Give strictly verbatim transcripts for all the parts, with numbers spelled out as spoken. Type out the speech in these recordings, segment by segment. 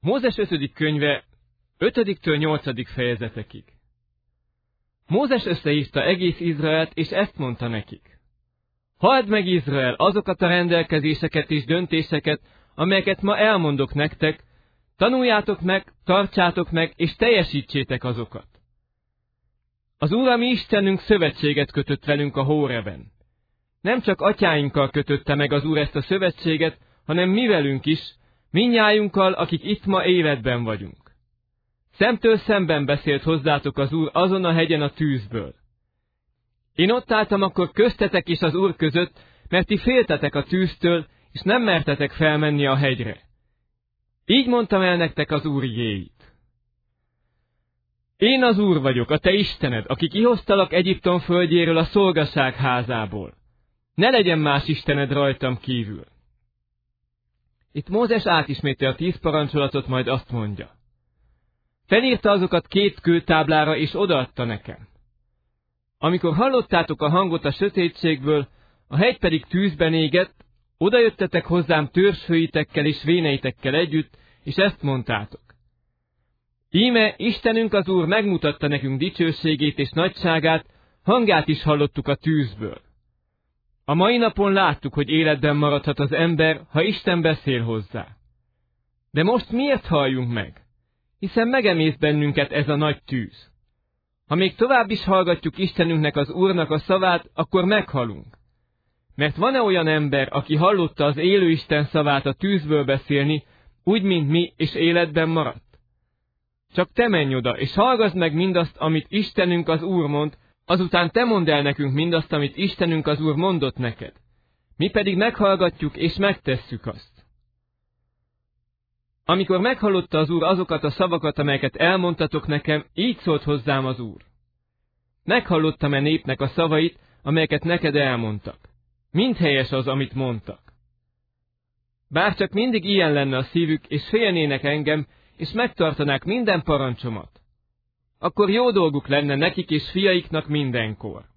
Mózes ötödik könyve ötödiktől nyolcadik fejezetekig. Mózes összehívta egész Izraelt, és ezt mondta nekik. Halld meg, Izrael, azokat a rendelkezéseket és döntéseket, amelyeket ma elmondok nektek, tanuljátok meg, tartsátok meg, és teljesítsétek azokat. Az Úr, a mi Istenünk szövetséget kötött velünk a Hóreben. Nem csak atyáinkkal kötötte meg az Úr ezt a szövetséget, hanem mi velünk is, mindnyájunkkal, akik itt ma életben vagyunk. Szemtől szemben beszélt hozzátok az Úr azon a hegyen a tűzből. Én ott álltam akkor köztetek és az Úr között, mert ti féltetek a tűztől, és nem mertetek felmenni a hegyre. Így mondtam el nektek az Úr igéit. Én az Úr vagyok, a te Istened, aki kihoztalak Egyiptom földjéről a szolgaság házából. Ne legyen más Istened rajtam kívül. Itt Mózes átismétli a tíz parancsolatot, majd azt mondja. Felírta azokat két kőtáblára, és odaadta nekem. Amikor hallottátok a hangot a sötétségből, a hegy pedig tűzben égett, odajöttetek hozzám törzsfőitekkel és véneitekkel együtt, és ezt mondtátok. Íme Istenünk az Úr megmutatta nekünk dicsőségét és nagyságát, hangját is hallottuk a tűzből. A mai napon láttuk, hogy életben maradhat az ember, ha Isten beszél hozzá. De most miért halljunk meg? Hiszen megemész bennünket ez a nagy tűz. Ha még tovább is hallgatjuk Istenünknek, az Úrnak a szavát, akkor meghalunk. Mert van-e olyan ember, aki hallotta az élő Isten szavát a tűzből beszélni, úgy, mint mi, és életben maradt? Csak te menj oda, és hallgass meg mindazt, amit Istenünk az Úr mond, azután te mondd el nekünk mindazt, amit Istenünk az Úr mondott neked. Mi pedig meghallgatjuk, és megtesszük azt. Amikor meghallotta az Úr azokat a szavakat, amelyeket elmondtatok nekem, így szólt hozzám az Úr. Meghallottam-e népnek a szavait, amelyeket neked elmondtak? Mind helyes az, amit mondtak. Bár csak mindig ilyen lenne a szívük, és félnének engem, és megtartanák minden parancsomat, akkor jó dolguk lenne nekik és fiaiknak mindenkor.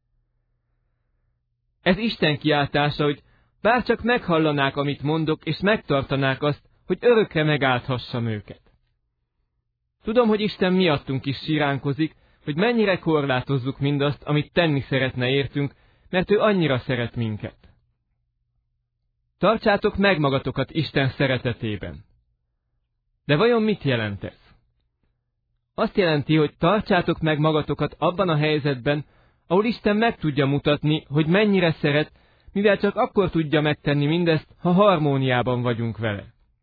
Ez Isten kiáltása, hogy bár csak meghallanák, amit mondok, és megtartanák azt, hogy örökre megáldhassam őket. Tudom, hogy Isten miattunk is siránkozik, hogy mennyire korlátozzuk mindazt, amit tenni szeretne értünk, mert ő annyira szeret minket. Tartsátok meg magatokat Isten szeretetében. De vajon mit jelent ez? Azt jelenti, hogy tartsátok meg magatokat abban a helyzetben, ahol Isten meg tudja mutatni, hogy mennyire szeret, mivel csak akkor tudja megtenni mindezt, ha harmóniában vagyunk vele.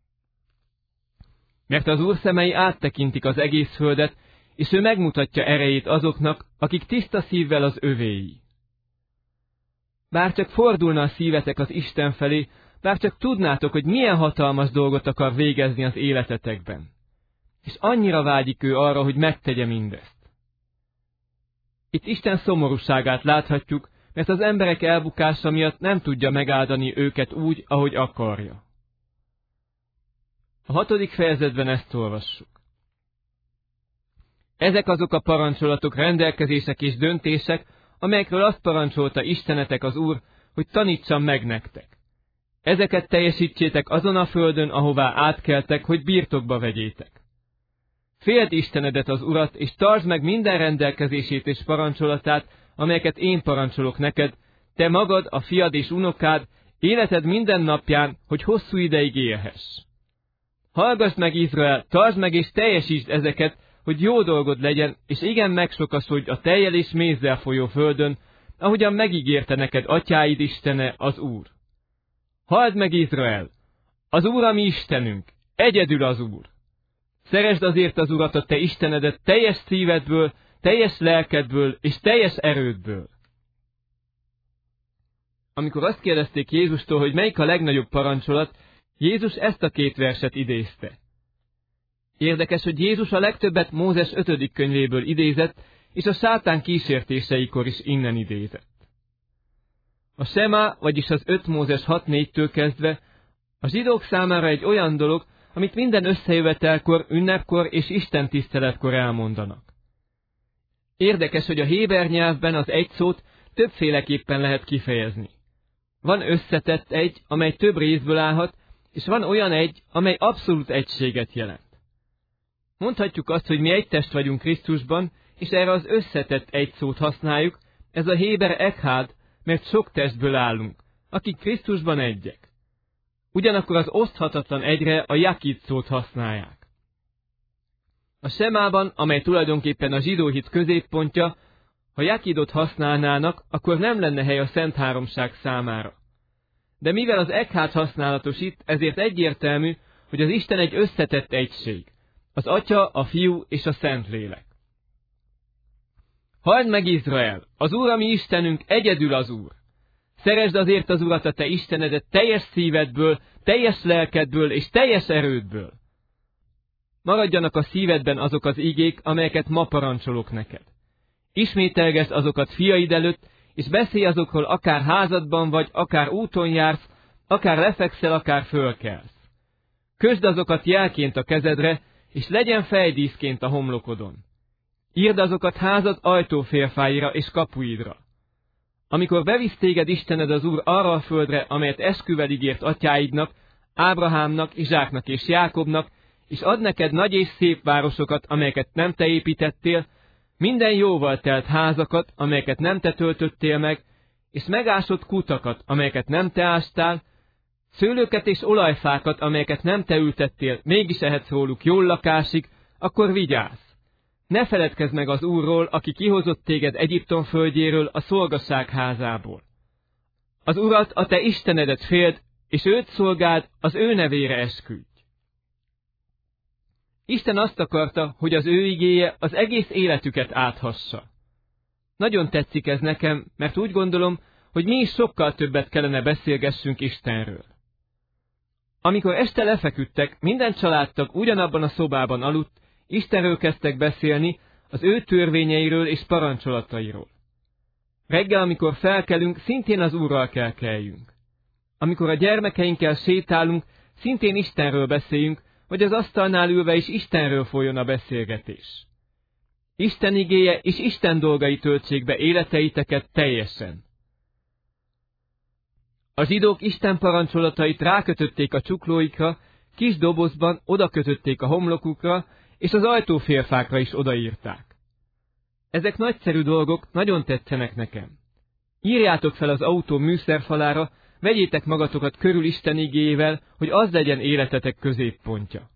Mert az Úr szemei áttekintik az egész földet, és ő megmutatja erejét azoknak, akik tiszta szívvel az övéi. Bár csak fordulna a szívetek az Isten felé, bár csak tudnátok, hogy milyen hatalmas dolgot akar végezni az életetekben. És annyira vágyik ő arra, hogy megtegye mindezt. Itt Isten szomorúságát láthatjuk, mert az emberek elbukása miatt nem tudja megáldani őket úgy, ahogy akarja. A hatodik fejezetben ezt olvassuk. Ezek azok a parancsolatok, rendelkezések és döntések, amelyekről azt parancsolta Istenetek az Úr, hogy tanítsam meg nektek. Ezeket teljesítsétek azon a földön, ahová átkeltek, hogy birtokba vegyétek. Féld Istenedet, az Urat, és tartsd meg minden rendelkezését és parancsolatát, amelyeket én parancsolok neked, te magad, a fiad és unokád, életed minden napján, hogy hosszú ideig élhess. Hallgass meg, Izrael, tartsd meg és teljesítsd ezeket, hogy jó dolgod legyen, és igen megsokasodj a tejjel és mézzel folyó földön, ahogyan megígérte neked atyáid Istene, az Úr. Halld meg, Izrael! Az Úr a mi Istenünk, egyedül az Úr. Szeresd azért az Urat, a te Istenedet teljes szívedből, teljes lelkedből és teljes erődből. Amikor azt kérdezték Jézustól, hogy melyik a legnagyobb parancsolat, Jézus ezt a két verset idézte. Érdekes, hogy Jézus a legtöbbet Mózes ötödik könyvéből idézett, és a sátán kísértéseikor is innen idézett. A Sema, vagyis az öt Mózes hat négytől kezdve, a zsidók számára egy olyan dolog, amit minden összejövetelkor, ünnepkor és istentiszteletkor elmondanak. Érdekes, hogy a héber nyelvben az egy szót többféleképpen lehet kifejezni. Van összetett egy, amely több részből állhat, és van olyan egy, amely abszolút egységet jelent. Mondhatjuk azt, hogy mi egy test vagyunk Krisztusban, és erre az összetett egy szót használjuk, ez a héber echad, mert sok testből állunk, akik Krisztusban egyek. Ugyanakkor az oszthatatlan egyre a jakid szót használják. A semában, amely tulajdonképpen a zsidó hit középpontja, ha jakidot használnának, akkor nem lenne hely a Szent Háromság számára. De mivel az echad használatos itt, ezért egyértelmű, hogy az Isten egy összetett egység. Az Atya, a Fiú és a Szentlélek. Halld meg, Izrael! Az Úr, a mi Istenünk, egyedül az Úr! Szeresd azért az Urat, a te Istenedet teljes szívedből, teljes lelkedből és teljes erődből. Maradjanak a szívedben azok az igék, amelyeket ma parancsolok neked. Ismételgesd azokat fiaid előtt, és beszélj azokról, akár házadban vagy, akár úton jársz, akár lefekszel, akár fölkelsz. Kösd azokat jelként a kezedre, és legyen fejdíszként a homlokodon. Írd azokat házad ajtófélfáira és kapuidra. Amikor bevisz téged Istened az Úr arra a földre, amelyet esküvel ígért atyáidnak, Ábrahámnak, Izsáknak és Jákobnak, és ad neked nagy és szép városokat, amelyeket nem te építettél, minden jóval telt házakat, amelyeket nem te töltöttél meg, és megásott kutakat, amelyeket nem te ástál, szőlőket és olajfákat, amelyeket nem te ültettél, mégis ehetsz róluk jól lakásig, akkor vigyázz! Ne feledkezz meg az Úrról, aki kihozott téged Egyiptom földjéről, a szolgaság házából. Az Urat, a te Istenedet féld, és őt szolgáld, az ő nevére esküdj. Isten azt akarta, hogy az ő igéje az egész életüket áthassa. Nagyon tetszik ez nekem, mert úgy gondolom, hogy mi is sokkal többet kellene beszélgessünk Istenről. Amikor este lefeküdtek, minden családtag ugyanabban a szobában aludt, Istenről kezdtek beszélni, az ő törvényeiről és parancsolatairól. Reggel, amikor felkelünk, szintén az Úrral kell keljünk. Amikor a gyermekeinkkel sétálunk, szintén Istenről beszéljünk, vagy az asztalnál ülve is Istenről folyjon a beszélgetés. Isten igéje és Isten dolgai töltsék be életeiteket teljesen. A zsidók Isten parancsolatait rákötötték a csuklóikra, kis dobozban odakötötték a homlokukra, és az ajtófélfákra is odaírták. Ezek nagyszerű dolgok, nagyon tetszenek nekem. Írjátok fel az autó műszerfalára, vegyétek magatokat körül Isten igéjével, hogy az legyen életetek középpontja.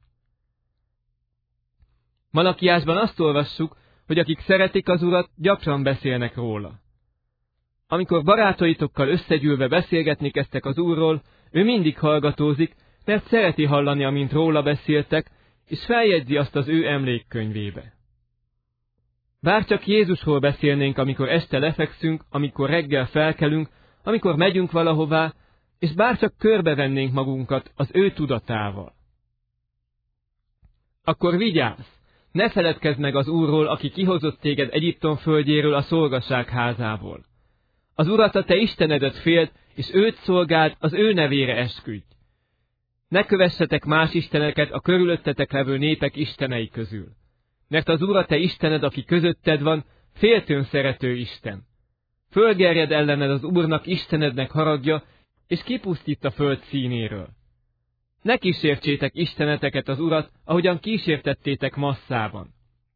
Malakiásban azt olvassuk, hogy akik szeretik az Urat, gyakran beszélnek róla. Amikor barátaitokkal összegyűlve beszélgetni kezdtek az Úrról, ő mindig hallgatózik, mert szereti hallani, amint róla beszéltek, és feljegyzi azt az ő emlékkönyvébe. Bárcsak Jézusról beszélnénk, amikor este lefekszünk, amikor reggel felkelünk, amikor megyünk valahová, és bárcsak körbevennénk magunkat az ő tudatával. Akkor vigyázz! Ne feledkezz meg az Úrról, aki kihozott téged Egyiptom földjéről, a szolgaság házából. Az Urat, a te Istenedet féld, és őt szolgáld, az ő nevére esküdj. Ne kövessetek más isteneket a körülöttetek levő népek istenei közül. Mert az Úr, a te Istened, aki közötted van, féltőn szerető Isten. Fölgerjed ellened az Úrnak, Istenednek haragja, és kipusztít a föld színéről. Ne kísértsétek isteneteket az Urat, ahogyan kísértettétek Masszában.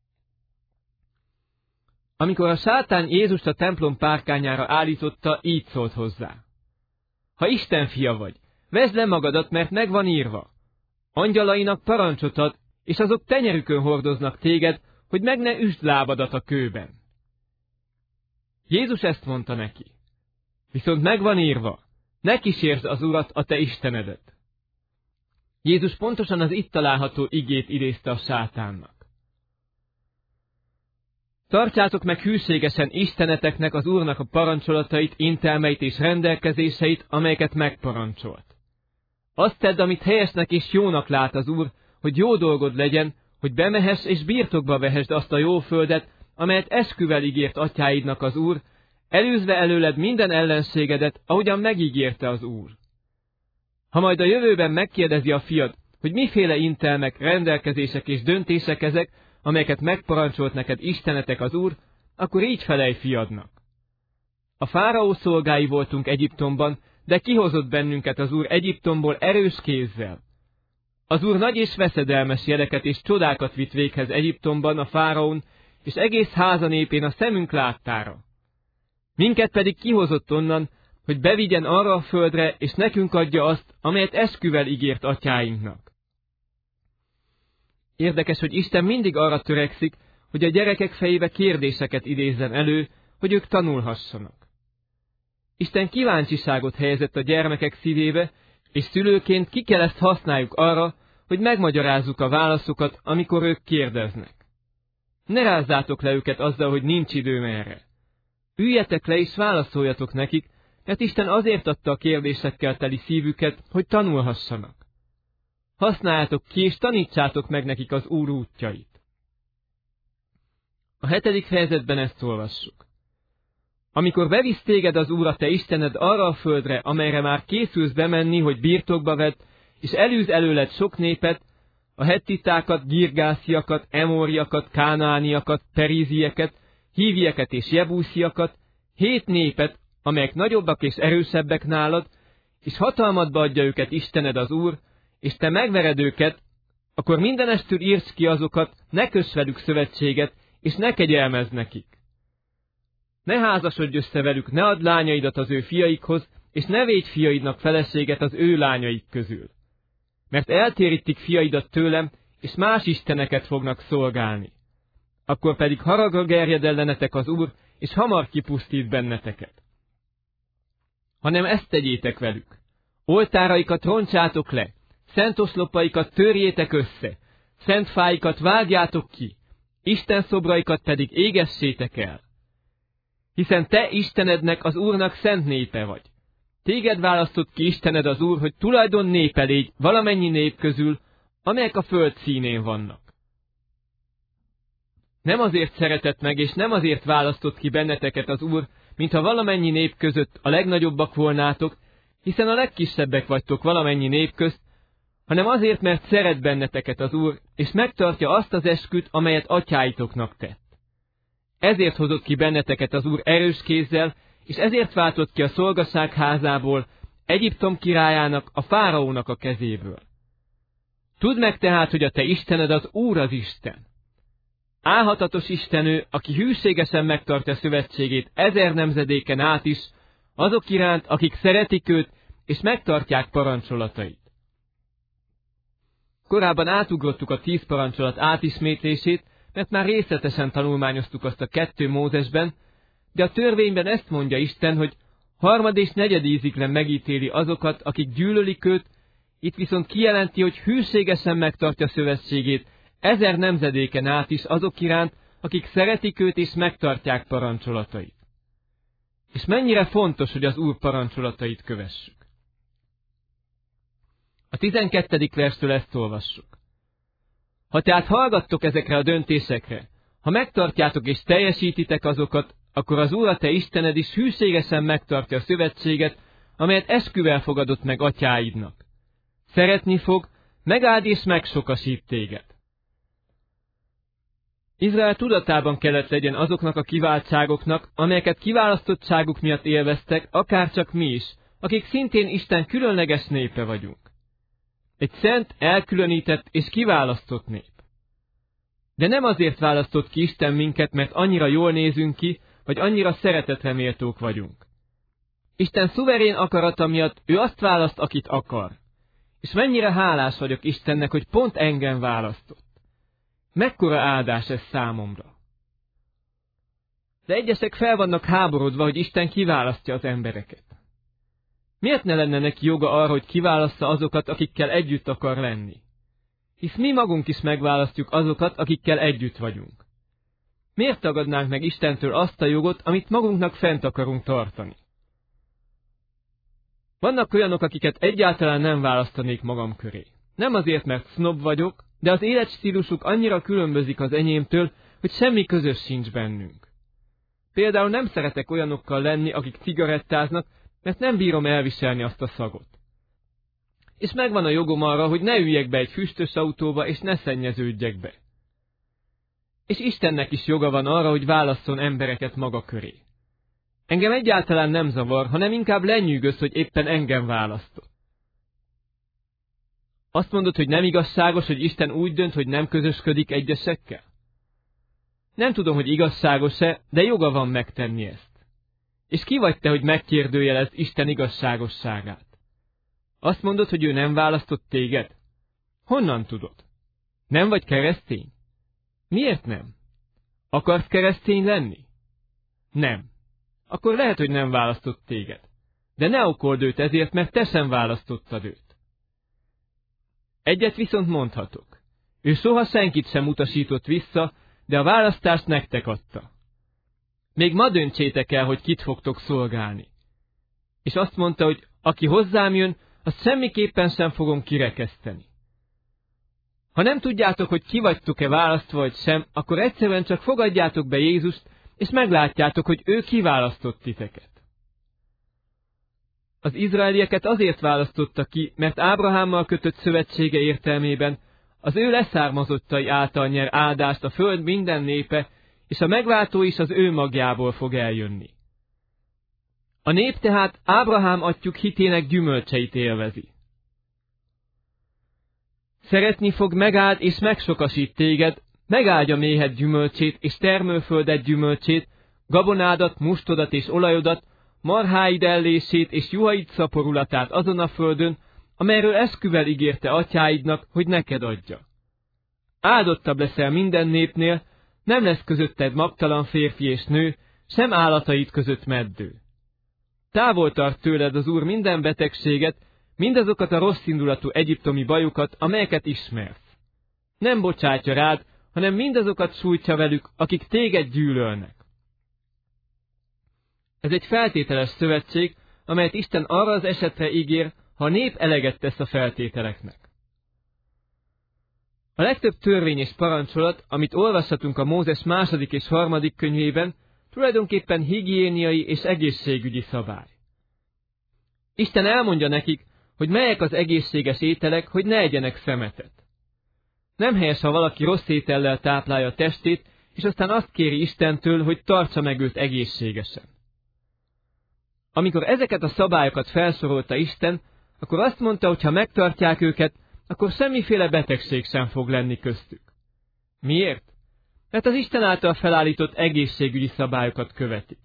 Amikor a sátán Jézust a templom párkányára állította, így szólt hozzá. Ha Isten fia vagy, vezd le magadat, mert meg van írva. Angyalainak parancsot ad, és azok tenyerükön hordoznak téged, hogy meg ne üsd lábadat a kőben. Jézus ezt mondta neki. Viszont meg van írva, ne kísérsd az Urat, a te Istenedet. Jézus pontosan az itt található igét idézte a sátánnak. Tartsátok meg hűségesen Isteneteknek, az Úrnak a parancsolatait, intelmeit és rendelkezéseit, amelyeket megparancsolt. Azt tedd, amit helyesnek és jónak lát az Úr, hogy jó dolgod legyen, hogy bemehess és birtokba vehesd azt a jó földet, amelyet esküvel ígért atyáidnak az Úr, elűzve előled minden ellenségedet, ahogyan megígérte az Úr. Ha majd a jövőben megkérdezi a fiad, hogy miféle intelmek, rendelkezések és döntések ezek, amelyeket megparancsolt neked Istenetek az Úr, akkor így felej fiadnak. A fáraó szolgái voltunk Egyiptomban, de kihozott bennünket az Úr Egyiptomból erős kézzel. Az Úr nagy és veszedelmes jeleket és csodákat vitt véghez Egyiptomban a fáraón, és egész háza népén a szemünk láttára. Minket pedig kihozott onnan, hogy bevigyen arra a földre, és nekünk adja azt, amelyet esküvel ígért atyáinknak. Érdekes, hogy Isten mindig arra törekszik, hogy a gyerekek fejébe kérdéseket idézzen elő, hogy ők tanulhassanak. Isten kíváncsiságot helyezett a gyermekek szívébe, és szülőként ki kell ezt használjuk arra, hogy megmagyarázzuk a válaszokat, amikor ők kérdeznek. Ne rázzátok le őket azzal, hogy nincs időm erre. Üljetek le és válaszoljatok nekik, mert Isten azért adta a kérdésekkel teli szívüket, hogy tanulhassanak. Használjátok ki és tanítsátok meg nekik az Úr útjait. A hetedik fejezetben ezt olvassuk. Amikor bevisz téged az Úr a te Istened arra a földre, amelyre már készülsz bemenni, hogy birtokba vedd, és elűz előled sok népet, a hettitákat, girgásziakat, emóriakat, kánaániakat, perízieket, hívieket és jebúsziakat, hét népet, amelyek nagyobbak és erősebbek nálad, és hatalmadba adja őket Istened az Úr, és te megvered őket, akkor mindenestül írts ki azokat, ne köss velük szövetséget, és ne kegyelmezz nekik. Ne házasodj össze velük, ne add lányaidat az ő fiaikhoz, és ne védj fiaidnak feleséget az ő lányaik közül. Mert eltérítik fiaidat tőlem, és más isteneket fognak szolgálni. Akkor pedig haragra gerjed ellenetek az Úr, és hamar kipusztít benneteket. Hanem ezt tegyétek velük. Oltáraikat roncsátok le, szent oszlopaikat törjétek össze, szent fáikat vágjátok ki, Isten szobraikat pedig égessétek el. Hiszen te Istenednek, az Úrnak szent népe vagy. Téged választott ki Istened az Úr, hogy tulajdon népe légy valamennyi nép közül, amelyek a föld színén vannak. Nem azért szeretett meg, és nem azért választott ki benneteket az Úr, mintha valamennyi nép között a legnagyobbak volnátok, hiszen a legkisebbek vagytok valamennyi nép közt, hanem azért, mert szeret benneteket az Úr, és megtartja azt az esküt, amelyet atyáitoknak tett. Ezért hozott ki benneteket az Úr erős kézzel, és ezért váltott ki a szolgaság házából, Egyiptom királyának, a fáraónak a kezéből. Tudd meg tehát, hogy a te Istened az Úr az Isten. Álhatatos Istenő, aki hűségesen megtartja szövetségét ezer nemzedéken át is, azok iránt, akik szeretik őt, és megtartják parancsolatait. Korábban átugrottuk a tíz parancsolat átismétlését, mert már részletesen tanulmányoztuk azt a kettő Mózesben, de a törvényben ezt mondja Isten, hogy harmad és negyed íziglen megítéli azokat, akik gyűlölik őt, itt viszont kijelenti, hogy hűségesen megtartja szövetségét ezer nemzedéken át is azok iránt, akik szeretik őt és megtartják parancsolatait. És mennyire fontos, hogy az Úr parancsolatait kövessük. A tizenkettedik verstől ezt olvassuk. Ha tehát hallgattok ezekre a döntésekre, ha megtartjátok és teljesítitek azokat, akkor az Úr a te Istened is hűségesen megtartja a szövetséget, amelyet esküvel fogadott meg atyáidnak. Szeretni fog, megáld és megsokasít téged. Izrael tudatában kellett legyen azoknak a kiváltságoknak, amelyeket kiválasztottságuk miatt élveztek, akárcsak mi is, akik szintén Isten különleges népe vagyunk. Egy szent, elkülönített és kiválasztott nép. De nem azért választott ki Isten minket, mert annyira jól nézünk ki, vagy annyira szeretetre méltók vagyunk. Isten szuverén akarata miatt ő azt választ, akit akar. És mennyire hálás vagyok Istennek, hogy pont engem választott. Mekkora áldás ez számomra. De egyesek fel vannak háborodva, hogy Isten kiválasztja az embereket. Miért ne lenne neki joga arra, hogy kiválassza azokat, akikkel együtt akar lenni? Hisz mi magunk is megválasztjuk azokat, akikkel együtt vagyunk. Miért tagadnánk meg Istentől azt a jogot, amit magunknak fent akarunk tartani? Vannak olyanok, akiket egyáltalán nem választanék magam köré. Nem azért, mert sznob vagyok, de az életstílusuk annyira különbözik az enyémtől, hogy semmi közös sincs bennünk. Például nem szeretek olyanokkal lenni, akik cigarettáznak, mert nem bírom elviselni azt a szagot. És megvan a jogom arra, hogy ne üljek be egy füstös autóba, és ne szennyeződjek be. És Istennek is joga van arra, hogy válasszon embereket maga köré. Engem egyáltalán nem zavar, hanem inkább lenyűgöz, hogy éppen engem választott. Azt mondod, hogy nem igazságos, hogy Isten úgy dönt, hogy nem közösködik egyesekkel? Nem tudom, hogy igazságos-e, de joga van megtenni ezt. És ki vagy te, hogy megkérdőjelezd Isten igazságosságát? Azt mondod, hogy ő nem választott téged? Honnan tudod? Nem vagy keresztény? Miért nem? Akarsz keresztény lenni? Nem. Akkor lehet, hogy nem választott téged. De ne okold őt ezért, mert te sem választottad őt. Egyet viszont mondhatok. Ő soha senkit sem utasított vissza, de a választást nektek adta. Még ma döntsétek el, hogy kit fogtok szolgálni. És azt mondta, hogy aki hozzám jön, azt semmiképpen sem fogom kirekeszteni. Ha nem tudjátok, hogy ki vagytok-e választva vagy sem, akkor egyszerűen csak fogadjátok be Jézust, és meglátjátok, hogy ő kiválasztott titeket. Az izraelieket azért választotta ki, mert Ábrahámmal kötött szövetsége értelmében az ő leszármazottai által nyer áldást a föld minden népe, és a megváltó is az ő magjából fog eljönni. A nép tehát Ábrahám atyjuk hitének gyümölcseit élvezi. Szeretni fog megáld és megsokasít téged, megáldja méhed gyümölcsét és termőföldet gyümölcsét, gabonádat, mustodat és olajodat, marháid ellését és juhaid szaporulatát azon a földön, amelyről esküvel ígérte atyáidnak, hogy neked adja. Áldottabb leszel minden népnél, nem lesz közötted magtalan férfi és nő, sem állataid között meddő. Távol tart tőled az Úr minden betegséget, mindazokat a rosszindulatú egyiptomi bajukat, amelyeket ismersz. Nem bocsátja rád, hanem mindazokat sújtja velük, akik téged gyűlölnek. Ez egy feltételes szövetség, amelyet Isten arra az esetre ígér, ha a nép eleget tesz a feltételeknek. A legtöbb törvény és parancsolat, amit olvashatunk a Mózes második és harmadik könyvében, tulajdonképpen higiéniai és egészségügyi szabály. Isten elmondja nekik, hogy melyek az egészséges ételek, hogy ne egyenek szemetet. Nem helyes, ha valaki rossz étellel táplálja a testét, és aztán azt kéri Istentől, hogy tartsa meg őt egészségesen. Amikor ezeket a szabályokat felsorolta Isten, akkor azt mondta, hogy ha megtartják őket, akkor semmiféle betegség sem fog lenni köztük. Miért? Mert az Isten által felállított egészségügyi szabályokat követik.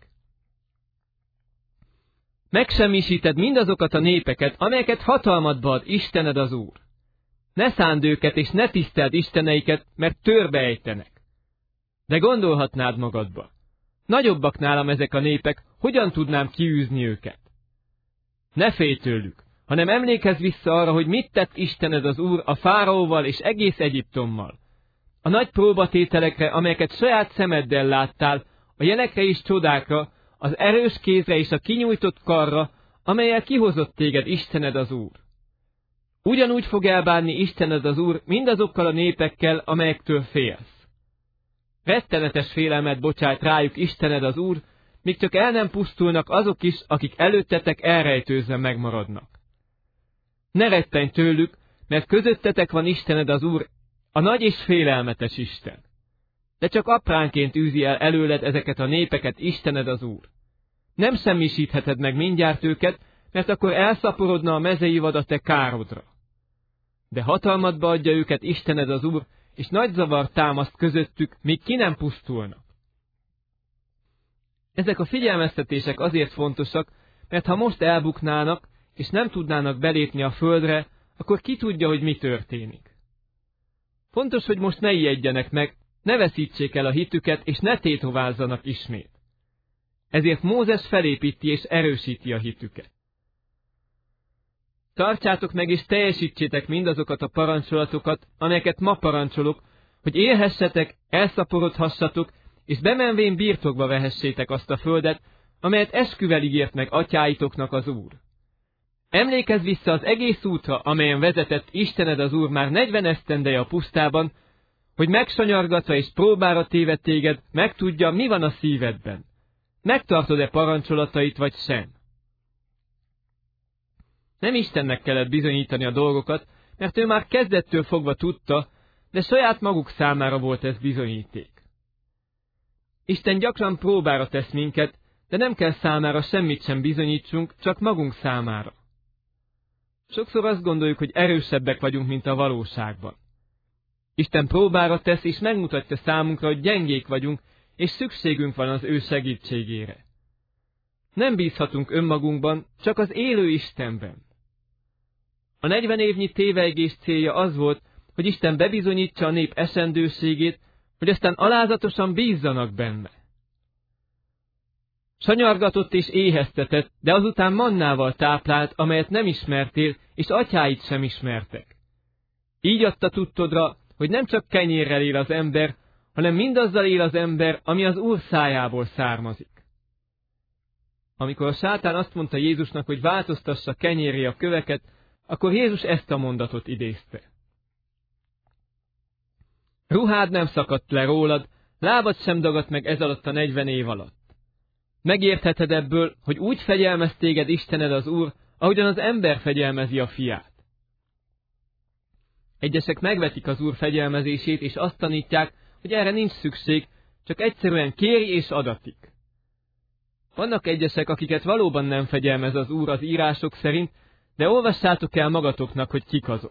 Megsemmisíted mindazokat a népeket, amelyeket hatalmadba ad Istened az Úr. Ne szánd őket és ne tiszteld isteneiket, mert törbe ejtenek. De gondolhatnád magadba. Nagyobbak nálam ezek a népek, hogyan tudnám kiűzni őket? Ne félj tőlük, hanem emlékezz vissza arra, hogy mit tett Istened az Úr a fáraóval és egész Egyiptommal. A nagy próbatételekre, amelyeket saját szemeddel láttál, a jelekre és csodákra, az erős kézre és a kinyújtott karra, amellyel kihozott téged Istened az Úr. Ugyanúgy fog elbánni Istened az Úr mindazokkal a népekkel, amelyektől félsz. Rettenetes félelmet bocsát rájuk Istened az Úr, míg csak el nem pusztulnak azok is, akik előttetek elrejtőzve megmaradnak. Ne rettenj tőlük, mert közöttetek van Istened az Úr, a nagy és félelmetes Isten. De csak apránként űzi el előled ezeket a népeket Istened az Úr. Nem semmisítheted meg mindjárt őket, mert akkor elszaporodna a mezei vad a te károdra. De hatalmadba adja őket Istened az Úr, és nagy zavar támaszt közöttük, míg ki nem pusztulnak. Ezek a figyelmeztetések azért fontosak, mert ha most elbuknának, és nem tudnának belépni a földre, akkor ki tudja, hogy mi történik. Fontos, hogy most ne ijedjenek meg, ne veszítsék el a hitüket, és ne tétovázzanak ismét. Ezért Mózes felépíti és erősíti a hitüket. Tartsátok meg és teljesítsétek mindazokat a parancsolatokat, amelyeket ma parancsolok, hogy élhessetek, elszaporodhassatok, és bemenvén birtokba vehessétek azt a földet, amelyet esküvel ígért meg atyáitoknak az Úr. Emlékezz vissza az egész útra, amelyen vezetett Istened az Úr már negyven esztendeje a pusztában, hogy megsanyargatva és próbára téved téged, megtudja, mi van a szívedben. Megtartod-e parancsolatait, vagy sem? Nem Istennek kellett bizonyítani a dolgokat, mert ő már kezdettől fogva tudta, de saját maguk számára volt ez bizonyíték. Isten gyakran próbára tesz minket, de nem kell számára semmit sem bizonyítsunk, csak magunk számára. Sokszor azt gondoljuk, hogy erősebbek vagyunk, mint a valóságban. Isten próbára tesz, és megmutatja számunkra, hogy gyengék vagyunk, és szükségünk van az ő segítségére. Nem bízhatunk önmagunkban, csak az élő Istenben. A negyven évnyi tévegés célja az volt, hogy Isten bebizonyítsa a nép esendőségét, hogy aztán alázatosan bízzanak benne. Sanyargatott és éheztetett, de azután mannával táplált, amelyet nem ismertél, és atyáid sem ismertek. Így adta tudtodra, hogy nem csak kenyérrel él az ember, hanem mindazzal él az ember, ami az Úr szájából származik. Amikor a sátán azt mondta Jézusnak, hogy változtassa kenyérré a köveket, akkor Jézus ezt a mondatot idézte. Ruhád nem szakadt le rólad, lábad sem dagadt meg ez alatt a negyven év alatt. Megértheted ebből, hogy úgy fegyelmez téged Istened az Úr, ahogyan az ember fegyelmezi a fiát. Egyesek megvetik az Úr fegyelmezését, és azt tanítják, hogy erre nincs szükség, csak egyszerűen kéri és adatik. Vannak egyesek, akiket valóban nem fegyelmez az Úr az írások szerint, de olvassátok el magatoknak, hogy kik azok.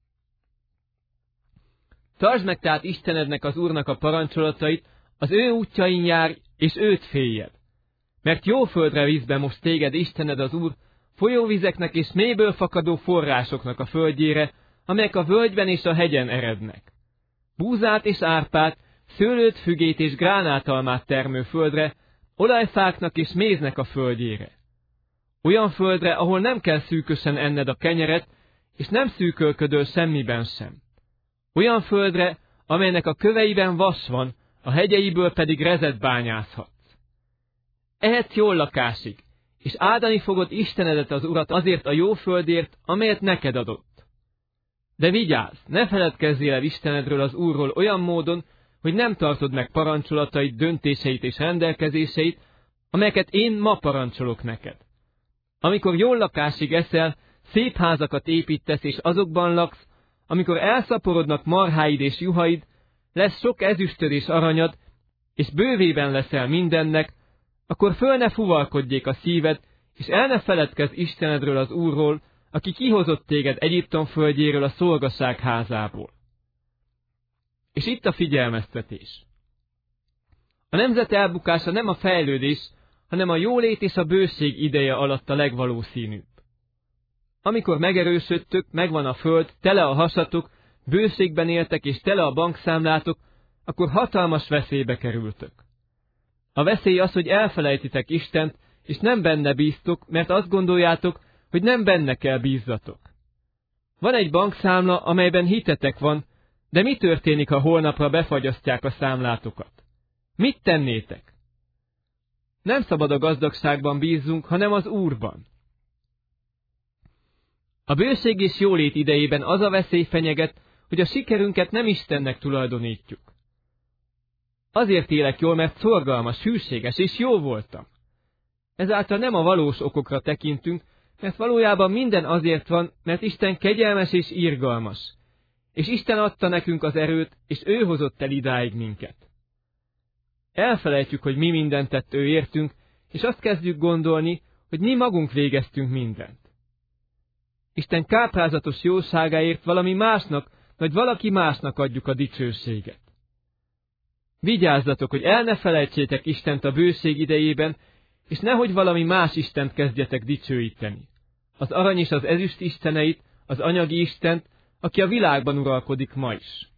Tartsd meg tehát Istenednek, az Úrnak a parancsolatait, az ő útjain járj, és őt féljed. Mert jó földre visz be most téged Istened az Úr, folyóvizeknek és mélyből fakadó forrásoknak a földjére, amelyek a völgyben és a hegyen erednek. Búzát és árpát, szőlőt, fügét és gránátalmát termő földre, olajfáknak és méznek a földjére. Olyan földre, ahol nem kell szűkösen enned a kenyeret, és nem szűkölködöl semmiben sem. Olyan földre, amelynek a köveiben vas van, a hegyeiből pedig rezet bányászhatsz. Ehetsz jól lakásig, és áldani fogod Istenedet az Urat azért a jó földért, amelyet neked adott. De vigyázz, ne feledkezzél el Istenedről, az Úrról olyan módon, hogy nem tartod meg parancsolatait, döntéseit és rendelkezéseit, amelyeket én ma parancsolok neked. Amikor jól lakásig eszel, szép házakat építesz és azokban laksz, amikor elszaporodnak marháid és juhaid, lesz sok ezüstöd és aranyad, és bővében leszel mindennek, akkor föl ne fuvalkodjék a szíved, és el ne feledkezz Istenedről, az Úrról, aki kihozott téged Egyiptom földjéről, a szolgaság házából. És itt a figyelmeztetés. A nemzet elbukása nem a fejlődés, hanem a jólét és a bőség ideje alatt a legvalószínűbb. Amikor megerősödtök, megvan a föld, tele a hasatok, bőségben éltek és tele a bankszámlátok, akkor hatalmas veszélybe kerültök. A veszély az, hogy elfelejtitek Istent, és nem benne bíztok, mert azt gondoljátok, hogy nem benne kell bízzatok. Van egy bankszámla, amelyben hitetek van, de mi történik, ha holnapra befagyasztják a számlátokat? Mit tennétek? Nem szabad a gazdagságban bízzunk, hanem az Úrban. A bőség és jólét idejében az a veszély fenyeget, hogy a sikerünket nem Istennek tulajdonítjuk. Azért élek jól, mert szorgalmas, hűséges és jó voltam. Ezáltal nem a valós okokra tekintünk, mert valójában minden azért van, mert Isten kegyelmes és irgalmas. És Isten adta nekünk az erőt, és ő hozott el idáig minket. Elfelejtjük, hogy mi mindent tett ő értünk, és azt kezdjük gondolni, hogy mi magunk végeztünk mindent. Isten káprázatos jóságáért valami másnak, vagy valaki másnak adjuk a dicsőséget. Vigyázzatok, hogy el ne felejtsétek Istent a bőség idejében, és nehogy valami más Istent kezdjetek dicsőíteni. Az arany és az ezüst isteneit, az anyagi Istent, aki a világban uralkodik ma is.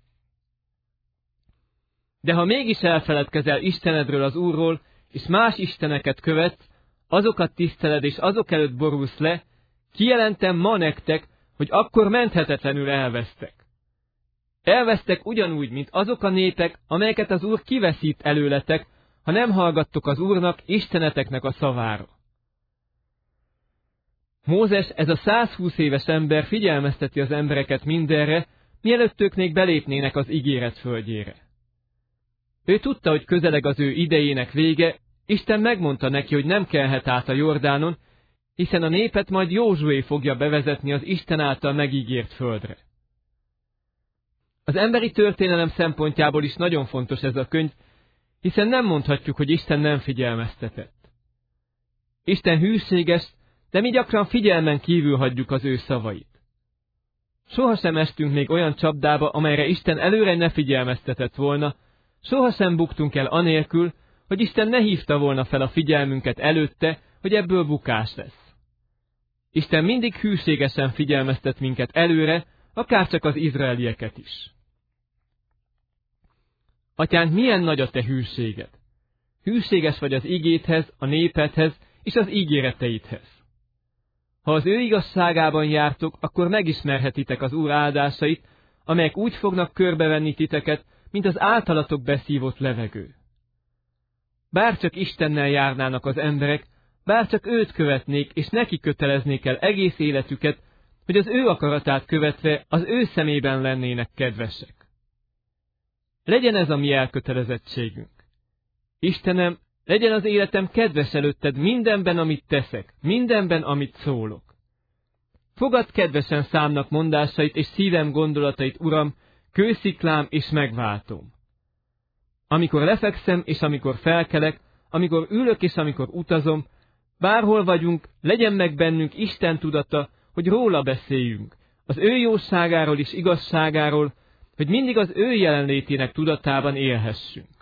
De ha mégis elfeledkezel Istenedről, az Úrról, és más isteneket követsz, azokat tiszteled és azok előtt borulsz le, kijelentem ma nektek, hogy akkor menthetetlenül elvesztek. Elvesztek ugyanúgy, mint azok a népek, amelyeket az Úr kiveszít előletek, ha nem hallgattok az Úrnak, Isteneteknek a szavára. Mózes, ez a százhúsz éves ember figyelmezteti az embereket mindenre, mielőtt ők még belépnének az ígéret földjére. Ő tudta, hogy közeleg az ő idejének vége, Isten megmondta neki, hogy nem kelhet át a Jordánon, hiszen a népet majd Józsué fogja bevezetni az Isten által megígért földre. Az emberi történelem szempontjából is nagyon fontos ez a könyv, hiszen nem mondhatjuk, hogy Isten nem figyelmeztetett. Isten hűséges, de mi gyakran figyelmen kívül hagyjuk az ő szavait. Sohasem estünk még olyan csapdába, amelyre Isten előre ne figyelmeztetett volna, sohasem buktunk el anélkül, hogy Isten ne hívta volna fel a figyelmünket előtte, hogy ebből bukás lesz. Isten mindig hűségesen figyelmeztet minket előre, akárcsak az izraelieket is. Atyánk, milyen nagy a te hűséged! Hűséges vagy az igédhez, a népedhez és az ígéreteidhez. Ha az ő igazságában jártok, akkor megismerhetitek az Úr áldásait, amelyek úgy fognak körbevenni titeket, mint az általatok beszívott levegő. Bárcsak Istennel járnának az emberek, bárcsak őt követnék, és neki köteleznék el egész életüket, hogy az ő akaratát követve az ő szemében lennének kedvesek. Legyen ez a mi elkötelezettségünk. Istenem, legyen az életem kedves előtted mindenben, amit teszek, mindenben, amit szólok. Fogadd kedvesen számnak mondásait és szívem gondolatait, Uram, kősziklám és megváltom. Amikor lefekszem és amikor felkelek, amikor ülök és amikor utazom, bárhol vagyunk, legyen meg bennünk Isten tudata, hogy róla beszéljünk, az ő jóságáról és igazságáról, hogy mindig az ő jelenlétének tudatában élhessünk.